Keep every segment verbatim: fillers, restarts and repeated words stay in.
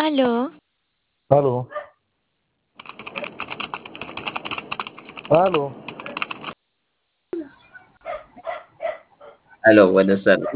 Aló, Aló, aló, Aló, buenas tardes.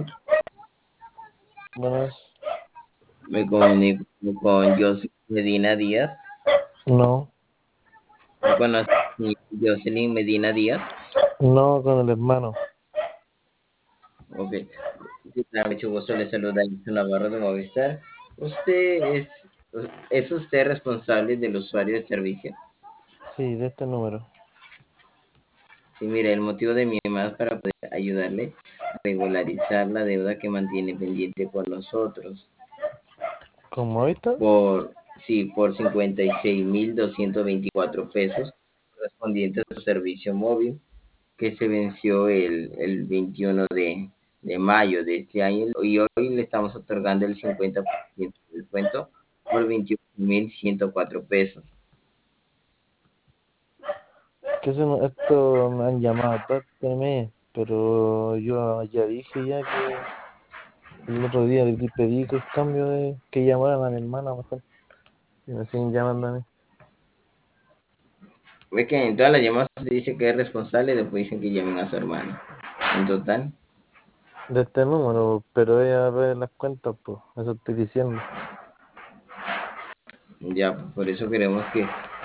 buenas, Me comunico con Jocelyn Medina Díaz. no, ¿Me conoce, Jocelyn Medina Díaz? no con el hermano. Ok. Sí, claro, mucho gusto. Le saluda Alberto Navarro de Movistar. ¿Usted es, es usted responsable del usuario de servicio? Sí, de este número. Sí, mire, el motivo de mi llamada es para poder ayudarle a regularizar la deuda que mantiene pendiente con nosotros. ¿Cómo ahorita? Por, sí, por cincuenta y seis mil doscientos veinticuatro pesos correspondientes a su servicio móvil, que se venció el, el veintiuno de, de mayo de este año, y hoy le estamos otorgando el cincuenta por ciento de descuento por veintiuno mil ciento cuatro pesos. Que se me- esto me han llamado todo este mes, pero yo ya dije ya que el otro día le pedí que el cambio de que llamaran a mi hermana mejor. Y me siguen llamando a mí. Ve que en todas las llamadas se dice que es responsable y después dicen que llamen a su hermano. En total, De este número, pero ella ve las cuentas, pues, eso estoy diciendo. ya, por eso queremos que